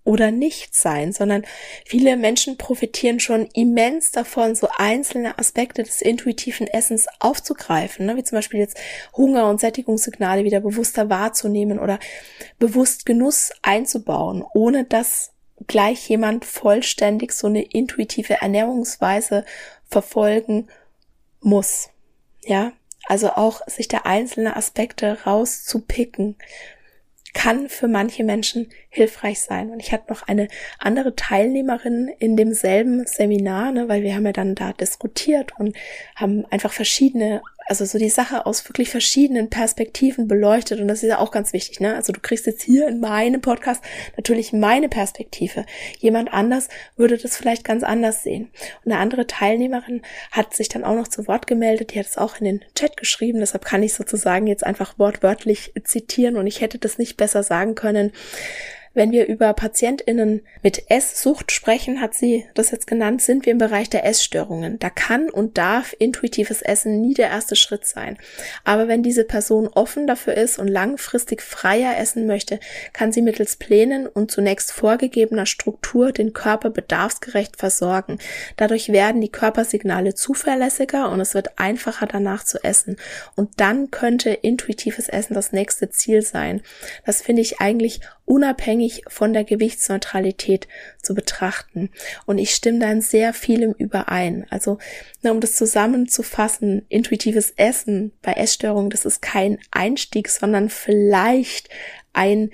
oder Nichtsein, sondern viele Menschen profitieren schon immens davon, so einzelne Aspekte des intuitiven Essens aufzugreifen, ne? Wie zum Beispiel jetzt Hunger- und Sättigungssignale wieder bewusster wahrzunehmen oder bewusst Genuss einzubauen, ohne dass gleich jemand vollständig so eine intuitive Ernährungsweise verfolgen muss. Ja, also auch sich da einzelne Aspekte rauszupicken, kann für manche Menschen hilfreich sein. Und ich hatte noch eine andere Teilnehmerin in demselben Seminar, ne, weil wir haben ja dann da diskutiert und haben einfach verschiedene, also so die Sache aus wirklich verschiedenen Perspektiven beleuchtet. Und das ist ja auch ganz wichtig, ne? Also du kriegst jetzt hier in meinem Podcast natürlich meine Perspektive. Jemand anders würde das vielleicht ganz anders sehen. Und eine andere Teilnehmerin hat sich dann auch noch zu Wort gemeldet. Die hat es auch in den Chat geschrieben. Deshalb kann ich sozusagen jetzt einfach wortwörtlich zitieren. Und ich hätte das nicht besser sagen können. Wenn wir über PatientInnen mit Esssucht sprechen, hat sie das jetzt genannt, sind wir im Bereich der Essstörungen. Da kann und darf intuitives Essen nie der erste Schritt sein. Aber wenn diese Person offen dafür ist und langfristig freier essen möchte, kann sie mittels Plänen und zunächst vorgegebener Struktur den Körper bedarfsgerecht versorgen. Dadurch werden die Körpersignale zuverlässiger und es wird einfacher danach zu essen. Und dann könnte intuitives Essen das nächste Ziel sein. Das finde ich eigentlich unabhängig von der Gewichtsneutralität zu betrachten. Und ich stimme da in sehr vielem überein. Also, um das zusammenzufassen, intuitives Essen bei Essstörungen, das ist kein Einstieg, sondern vielleicht ein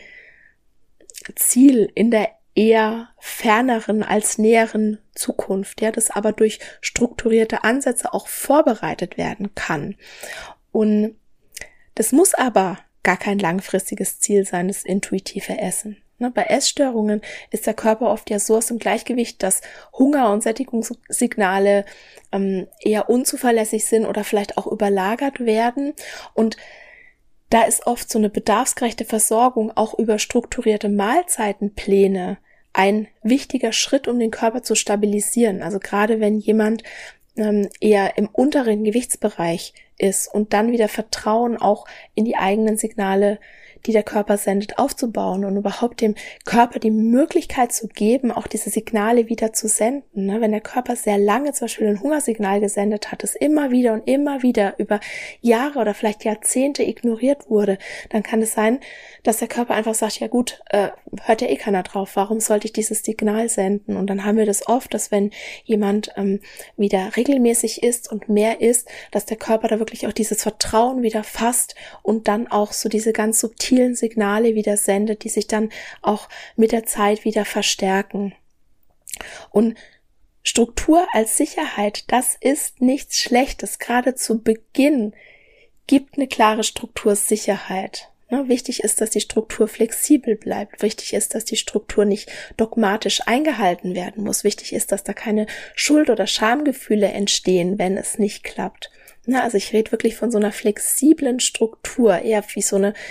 Ziel in der eher ferneren als näheren Zukunft, ja, das aber durch strukturierte Ansätze auch vorbereitet werden kann. Und das muss aber gar kein langfristiges Ziel sein, das intuitive Essen. Bei Essstörungen ist der Körper oft ja so aus dem Gleichgewicht, dass Hunger- und Sättigungssignale eher unzuverlässig sind oder vielleicht auch überlagert werden. Und da ist oft so eine bedarfsgerechte Versorgung auch über strukturierte Mahlzeitenpläne ein wichtiger Schritt, um den Körper zu stabilisieren. Also gerade wenn jemand eher im unteren Gewichtsbereich ist und dann wieder Vertrauen auch in die eigenen Signale, die der Körper sendet, aufzubauen und überhaupt dem Körper die Möglichkeit zu geben, auch diese Signale wieder zu senden. Wenn der Körper sehr lange zum Beispiel ein Hungersignal gesendet hat, das immer wieder über Jahre oder vielleicht Jahrzehnte ignoriert wurde, dann kann es sein, dass der Körper einfach sagt, ja gut, hört ja eh keiner drauf, warum sollte ich dieses Signal senden? Und dann haben wir das oft, dass wenn jemand wieder regelmäßig isst und mehr isst, dass der Körper da wirklich auch dieses Vertrauen wieder fasst und dann auch so diese ganz subtilen Signale wieder sendet, die sich dann auch mit der Zeit wieder verstärken. Und Struktur als Sicherheit, das ist nichts Schlechtes. Gerade zu Beginn gibt eine klare Struktur Sicherheit. Wichtig ist, dass die Struktur flexibel bleibt. Wichtig ist, dass die Struktur nicht dogmatisch eingehalten werden muss. Wichtig ist, dass da keine Schuld- oder Schamgefühle entstehen, wenn es nicht klappt. Also ich rede wirklich von so einer flexiblen Struktur, eher wie so eine,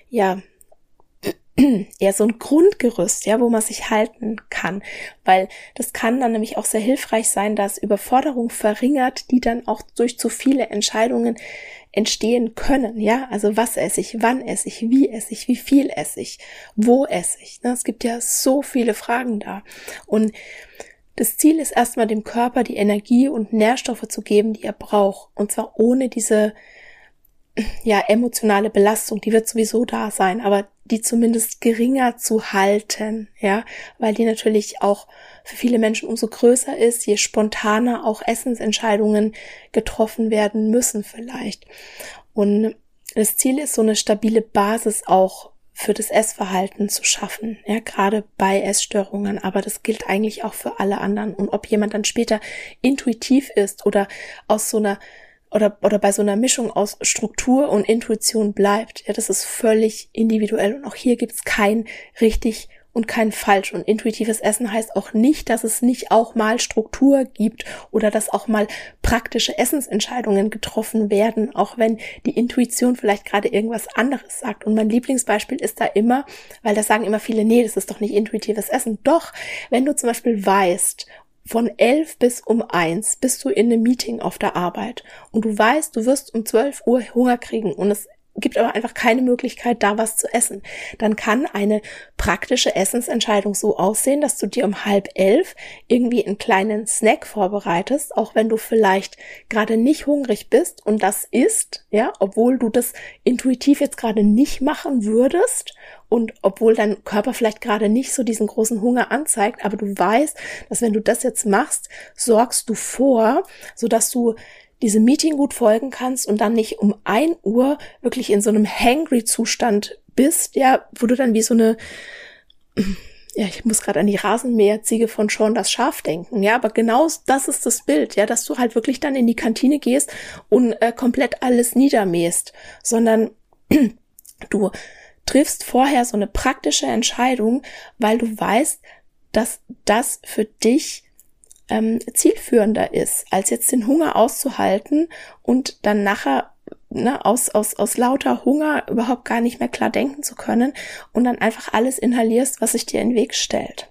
eher so ein Grundgerüst, wo man sich halten kann, weil das kann dann nämlich auch sehr hilfreich sein, dass Überforderung verringert, die dann auch durch zu viele Entscheidungen entstehen können, also was esse ich, wann esse ich, wie viel esse ich, wo esse ich, es gibt ja so viele Fragen da und das Ziel ist erstmal dem Körper die Energie und Nährstoffe zu geben, die er braucht, und zwar ohne diese emotionale Belastung, die wird sowieso da sein, aber die zumindest geringer zu halten, weil die natürlich auch für viele Menschen umso größer ist, je spontaner auch Essensentscheidungen getroffen werden müssen vielleicht. Und das Ziel ist, so eine stabile Basis auch für das Essverhalten zu schaffen, gerade bei Essstörungen, aber das gilt eigentlich auch für alle anderen. Und ob jemand dann später intuitiv ist oder aus so einer oder bei so einer Mischung aus Struktur und Intuition bleibt, das ist völlig individuell und auch hier gibt's kein richtig und kein falsch. Und intuitives Essen heißt auch nicht, dass es nicht auch mal Struktur gibt oder dass auch mal praktische Essensentscheidungen getroffen werden, auch wenn die Intuition vielleicht gerade irgendwas anderes sagt. Und mein Lieblingsbeispiel ist da immer, weil da sagen immer viele, nee, das ist doch nicht intuitives Essen. Doch, wenn du zum Beispiel weißt, von 11 bis um 1 bist du in einem Meeting auf der Arbeit und du weißt, du wirst um 12 Uhr Hunger kriegen und es gibt aber einfach keine Möglichkeit, da was zu essen. Dann kann eine praktische Essensentscheidung so aussehen, dass du dir um 10:30 irgendwie einen kleinen Snack vorbereitest, auch wenn du vielleicht gerade nicht hungrig bist und das isst, ja, obwohl du das intuitiv jetzt gerade nicht machen würdest und obwohl dein Körper vielleicht gerade nicht so diesen großen Hunger anzeigt, aber du weißt, dass wenn du das jetzt machst, sorgst du vor, sodass du diesem Meeting gut folgen kannst und dann nicht um 1 Uhr wirklich in so einem Hangry-Zustand bist, ja, wo du dann wie so eine, ja, ich muss gerade an die Rasenmäherziege von Shaun das Schaf denken, ja, aber genau das ist das Bild, ja, dass du halt wirklich dann in die Kantine gehst und komplett alles niedermähst, sondern du triffst vorher so eine praktische Entscheidung, weil du weißt, dass das für dich zielführender ist, als jetzt den Hunger auszuhalten und dann nachher aus lauter Hunger überhaupt gar nicht mehr klar denken zu können und dann einfach alles inhalierst, was sich dir in den Weg stellt.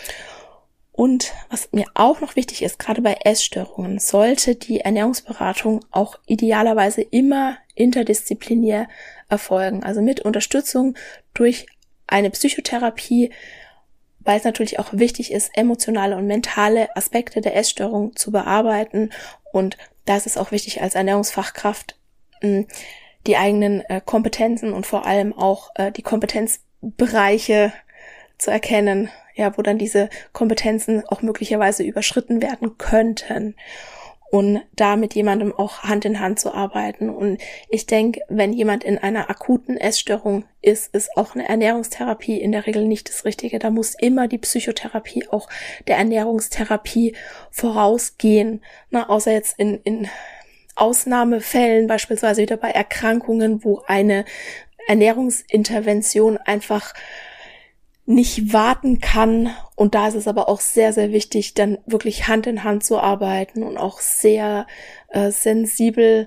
Und was mir auch noch wichtig ist, gerade bei Essstörungen, sollte die Ernährungsberatung auch idealerweise immer interdisziplinär erfolgen, also mit Unterstützung durch eine Psychotherapie, weil es natürlich auch wichtig ist, emotionale und mentale Aspekte der Essstörung zu bearbeiten. Und da ist es auch wichtig, als Ernährungsfachkraft die eigenen Kompetenzen und vor allem auch die Kompetenzbereiche zu erkennen, ja, wo dann diese Kompetenzen auch möglicherweise überschritten werden könnten. Und da mit jemandem auch Hand in Hand zu arbeiten. Und ich denke, wenn jemand in einer akuten Essstörung ist auch eine Ernährungstherapie in der Regel nicht das Richtige. Da muss immer die Psychotherapie auch der Ernährungstherapie vorausgehen. Außer jetzt in Ausnahmefällen, beispielsweise wieder bei Erkrankungen, wo eine Ernährungsintervention einfach nicht warten kann. Und da ist es aber auch sehr, sehr wichtig, dann wirklich Hand in Hand zu arbeiten und auch sehr sensibel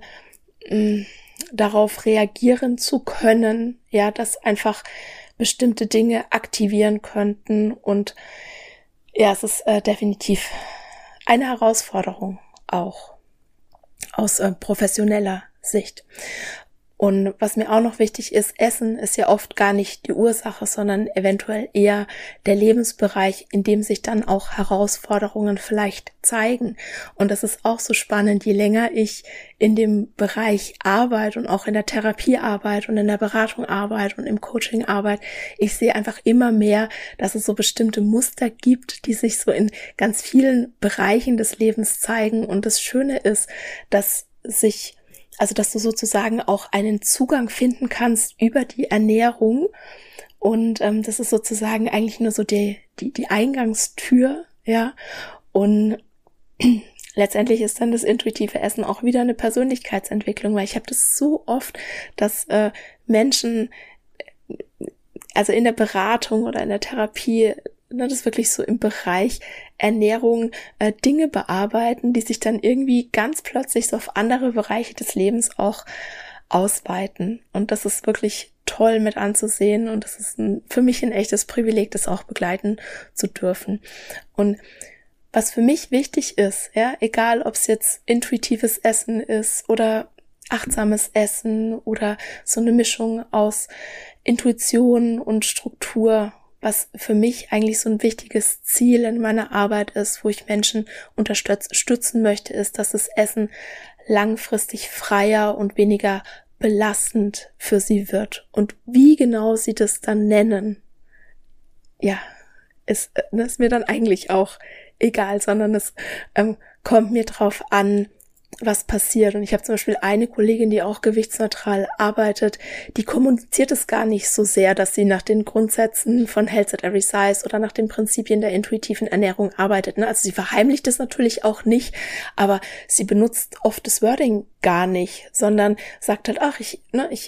darauf reagieren zu können, ja, dass einfach bestimmte Dinge aktivieren könnten. Und ja, es ist definitiv eine Herausforderung auch aus professioneller Sicht. Und was mir auch noch wichtig ist, Essen ist ja oft gar nicht die Ursache, sondern eventuell eher der Lebensbereich, in dem sich dann auch Herausforderungen vielleicht zeigen. Und das ist auch so spannend, je länger ich in dem Bereich arbeite und auch in der Therapie arbeite und in der Beratung arbeite und im Coaching arbeite, ich sehe einfach immer mehr, dass es so bestimmte Muster gibt, die sich so in ganz vielen Bereichen des Lebens zeigen. Und das Schöne ist, dass du sozusagen auch einen Zugang finden kannst über die Ernährung. Und das ist sozusagen eigentlich nur so die Eingangstür, ja. Und letztendlich ist dann das intuitive Essen auch wieder eine Persönlichkeitsentwicklung, weil ich habe das so oft, dass Menschen, also in der Beratung oder in der Therapie, das wirklich so im Bereich Ernährung Dinge bearbeiten, die sich dann irgendwie ganz plötzlich so auf andere Bereiche des Lebens auch ausweiten. Und das ist wirklich toll mit anzusehen und das ist für mich ein echtes Privileg, das auch begleiten zu dürfen. Und was für mich wichtig ist, ja, egal ob es jetzt intuitives Essen ist oder achtsames Essen oder so eine Mischung aus Intuition und Struktur, was für mich eigentlich so ein wichtiges Ziel in meiner Arbeit ist, wo ich Menschen unterstützen möchte, ist, dass das Essen langfristig freier und weniger belastend für sie wird. Und wie genau sie das dann nennen, ja, ist mir dann eigentlich auch egal, sondern es kommt mir drauf an, was passiert. Und ich habe zum Beispiel eine Kollegin, die auch gewichtsneutral arbeitet, die kommuniziert es gar nicht so sehr, dass sie nach den Grundsätzen von Health at Every Size oder nach den Prinzipien der intuitiven Ernährung arbeitet. Also sie verheimlicht es natürlich auch nicht, aber sie benutzt oft das Wording gar nicht, sondern sagt halt, ich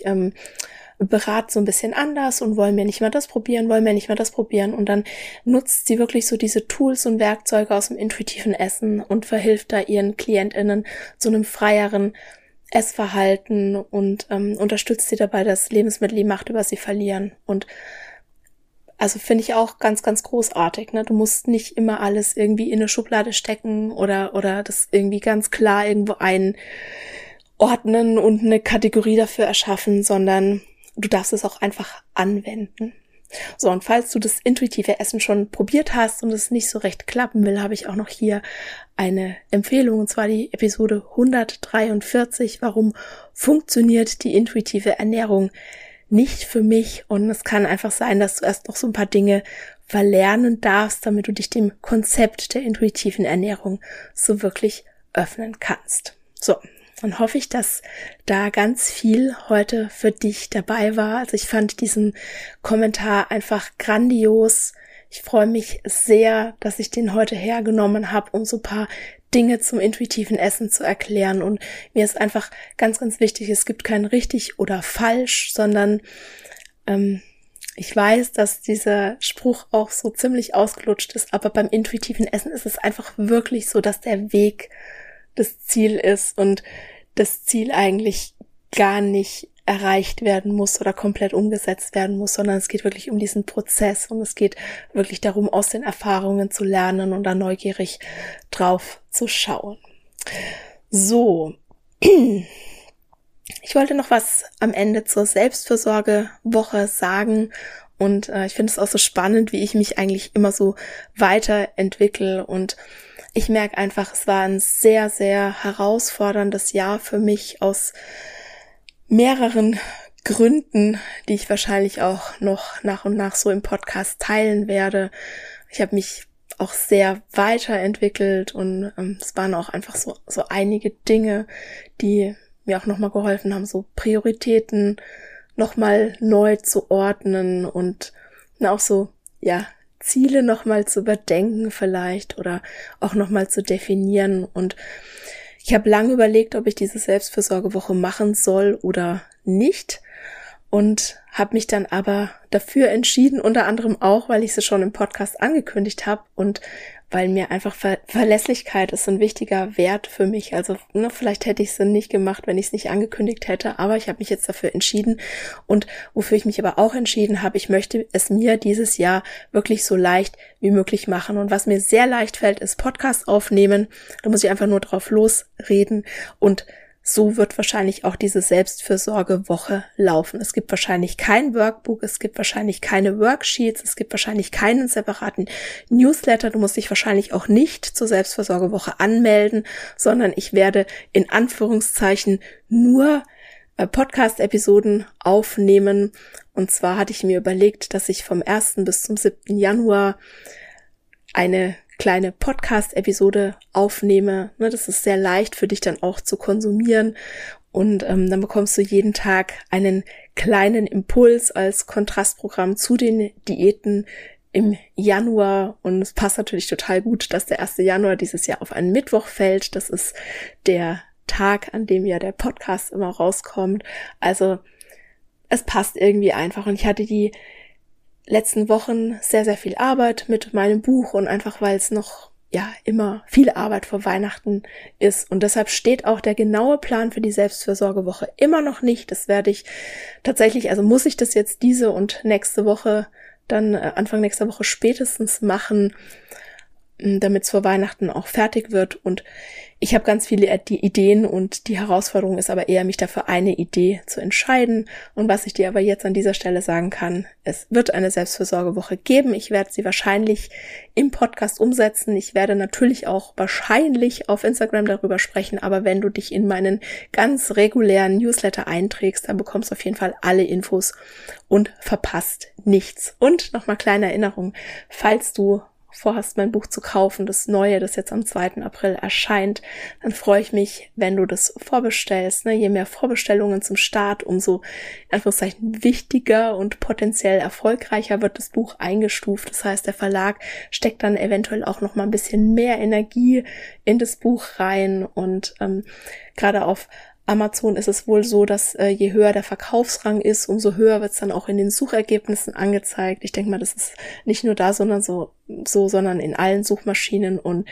berate so ein bisschen anders und wollen wir nicht mal das probieren. Und dann nutzt sie wirklich so diese Tools und Werkzeuge aus dem intuitiven Essen und verhilft da ihren KlientInnen zu einem freieren Essverhalten und unterstützt sie dabei, dass Lebensmittel die Macht über sie verlieren. Und also finde ich auch ganz, ganz großartig, ne? Du musst nicht immer alles irgendwie in eine Schublade stecken oder das irgendwie ganz klar irgendwo ordnen und eine Kategorie dafür erschaffen, sondern du darfst es auch einfach anwenden. So, und falls du das intuitive Essen schon probiert hast und es nicht so recht klappen will, habe ich auch noch hier eine Empfehlung, und zwar die Episode 143, warum funktioniert die intuitive Ernährung nicht für mich? Und es kann einfach sein, dass du erst noch so ein paar Dinge verlernen darfst, damit du dich dem Konzept der intuitiven Ernährung so wirklich öffnen kannst. So. Dann hoffe ich, dass da ganz viel heute für dich dabei war. Also ich fand diesen Kommentar einfach grandios. Ich freue mich sehr, dass ich den heute hergenommen habe, um so ein paar Dinge zum intuitiven Essen zu erklären. Und mir ist einfach ganz, ganz wichtig, es gibt kein richtig oder falsch, sondern ich weiß, dass dieser Spruch auch so ziemlich ausgelutscht ist, aber beim intuitiven Essen ist es einfach wirklich so, dass der Weg das Ziel ist und das Ziel eigentlich gar nicht erreicht werden muss oder komplett umgesetzt werden muss, sondern es geht wirklich um diesen Prozess und es geht wirklich darum, aus den Erfahrungen zu lernen und da neugierig drauf zu schauen. So, ich wollte noch was am Ende zur Selbstfürsorgewoche sagen. Und ich finde es auch so spannend, wie ich mich eigentlich immer so weiterentwickle. Und ich merke einfach, es war ein sehr, sehr herausforderndes Jahr für mich aus mehreren Gründen, die ich wahrscheinlich auch noch nach und nach so im Podcast teilen werde. Ich habe mich auch sehr weiterentwickelt und es waren auch einfach so einige Dinge, die mir auch nochmal geholfen haben, so Prioritäten nochmal neu zu ordnen und auch so, Ziele nochmal zu überdenken vielleicht oder auch nochmal zu definieren. Und ich habe lange überlegt, ob ich diese Selbstfürsorgewoche machen soll oder nicht und habe mich dann aber dafür entschieden, unter anderem auch, weil ich sie schon im Podcast angekündigt habe und weil mir einfach Verlässlichkeit ist ein wichtiger Wert für mich. Also vielleicht hätte ich es nicht gemacht, wenn ich es nicht angekündigt hätte, aber ich habe mich jetzt dafür entschieden. Und wofür ich mich aber auch entschieden habe, ich möchte es mir dieses Jahr wirklich so leicht wie möglich machen. Und was mir sehr leicht fällt, ist Podcast aufnehmen. Da muss ich einfach nur drauf losreden und so wird wahrscheinlich auch diese Selbstfürsorgewoche laufen. Es gibt wahrscheinlich kein Workbook, es gibt wahrscheinlich keine Worksheets, es gibt wahrscheinlich keinen separaten Newsletter. Du musst dich wahrscheinlich auch nicht zur Selbstfürsorgewoche anmelden, sondern ich werde in Anführungszeichen nur Podcast-Episoden aufnehmen. Und zwar hatte ich mir überlegt, dass ich vom 1. bis zum 7. Januar eine kleine Podcast-Episode aufnehme. Das ist sehr leicht für dich dann auch zu konsumieren und dann bekommst du jeden Tag einen kleinen Impuls als Kontrastprogramm zu den Diäten im Januar und es passt natürlich total gut, dass der 1. Januar dieses Jahr auf einen Mittwoch fällt. Das ist der Tag, an dem ja der Podcast immer rauskommt. Also es passt irgendwie einfach und ich hatte die letzten Wochen sehr, sehr viel Arbeit mit meinem Buch und einfach, weil es noch immer viel Arbeit vor Weihnachten ist und deshalb steht auch der genaue Plan für die Selbstfürsorgewoche immer noch nicht. Das werde ich tatsächlich, also muss ich das jetzt diese und nächste Woche, dann Anfang nächster Woche spätestens machen, damit es vor Weihnachten auch fertig wird und ich habe ganz viele Ideen und die Herausforderung ist aber eher, mich dafür eine Idee zu entscheiden. Und was ich dir aber jetzt an dieser Stelle sagen kann, es wird eine Selbstfürsorgewoche geben. Ich werde sie wahrscheinlich im Podcast umsetzen. Ich werde natürlich auch wahrscheinlich auf Instagram darüber sprechen, aber wenn du dich in meinen ganz regulären Newsletter einträgst, dann bekommst du auf jeden Fall alle Infos und verpasst nichts. Und nochmal kleine Erinnerung, falls du vorhast, mein Buch zu kaufen, das neue, das jetzt am 2. April erscheint, dann freue ich mich, wenn du das vorbestellst. Je mehr Vorbestellungen zum Start, umso in Anführungszeichen wichtiger und potenziell erfolgreicher wird das Buch eingestuft. Das heißt, der Verlag steckt dann eventuell auch noch mal ein bisschen mehr Energie in das Buch rein und gerade auf Amazon ist es wohl so, dass je höher der Verkaufsrang ist, umso höher wird es dann auch in den Suchergebnissen angezeigt. Ich denke mal, das ist nicht nur da, sondern sondern in allen Suchmaschinen. Und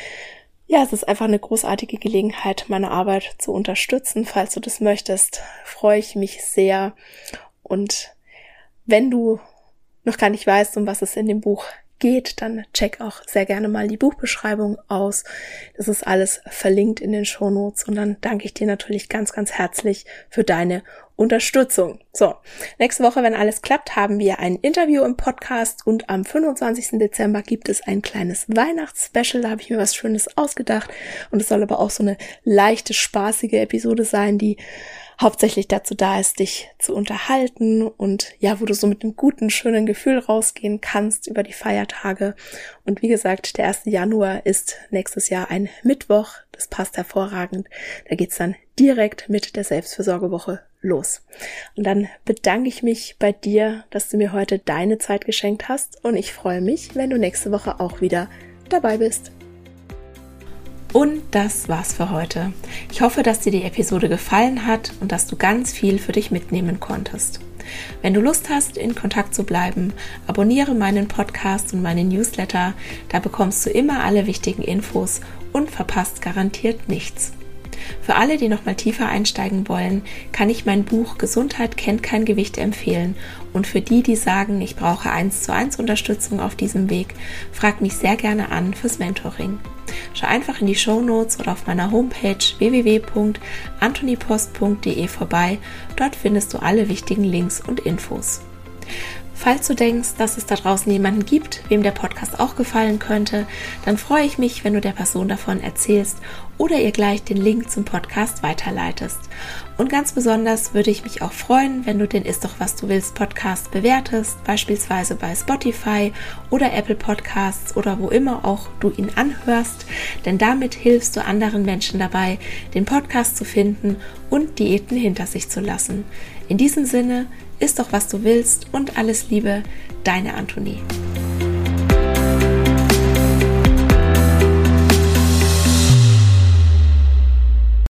ja, es ist einfach eine großartige Gelegenheit, meine Arbeit zu unterstützen. Falls du das möchtest, freue ich mich sehr. Und wenn du noch gar nicht weißt, um was es in dem Buch geht, dann check auch sehr gerne mal die Buchbeschreibung aus. Das ist alles verlinkt in den Shownotes und dann danke ich dir natürlich ganz, ganz herzlich für deine Unterstützung. So, nächste Woche, wenn alles klappt, haben wir ein Interview im Podcast und am 25. Dezember gibt es ein kleines Weihnachtsspecial. Da habe ich mir was Schönes ausgedacht und es soll aber auch so eine leichte, spaßige Episode sein, die hauptsächlich dazu da ist, dich zu unterhalten und ja, wo du so mit einem guten, schönen Gefühl rausgehen kannst über die Feiertage. Und wie gesagt, der 1. Januar ist nächstes Jahr ein Mittwoch. Das passt hervorragend. Da geht's dann direkt mit der Selbstfürsorgewoche los. Und dann bedanke ich mich bei dir, dass du mir heute deine Zeit geschenkt hast und ich freue mich, wenn du nächste Woche auch wieder dabei bist. Und das war's für heute. Ich hoffe, dass dir die Episode gefallen hat und dass du ganz viel für dich mitnehmen konntest. Wenn du Lust hast, in Kontakt zu bleiben, abonniere meinen Podcast und meinen Newsletter, da bekommst du immer alle wichtigen Infos und verpasst garantiert nichts. Für alle, die nochmal tiefer einsteigen wollen, kann ich mein Buch Gesundheit kennt kein Gewicht empfehlen. Und für die, die sagen, ich brauche 1:1 Unterstützung auf diesem Weg, frag mich sehr gerne an fürs Mentoring. Schau einfach in die Shownotes oder auf meiner Homepage www.antonipost.de vorbei. Dort findest du alle wichtigen Links und Infos. Falls du denkst, dass es da draußen jemanden gibt, wem der Podcast auch gefallen könnte, dann freue ich mich, wenn du der Person davon erzählst oder ihr gleich den Link zum Podcast weiterleitest. Und ganz besonders würde ich mich auch freuen, wenn du den Ist doch was du willst Podcast bewertest, beispielsweise bei Spotify oder Apple Podcasts oder wo immer auch du ihn anhörst, denn damit hilfst du anderen Menschen dabei, den Podcast zu finden und Diäten hinter sich zu lassen. In diesem Sinne, ist doch was du willst und alles Liebe, deine Antonie.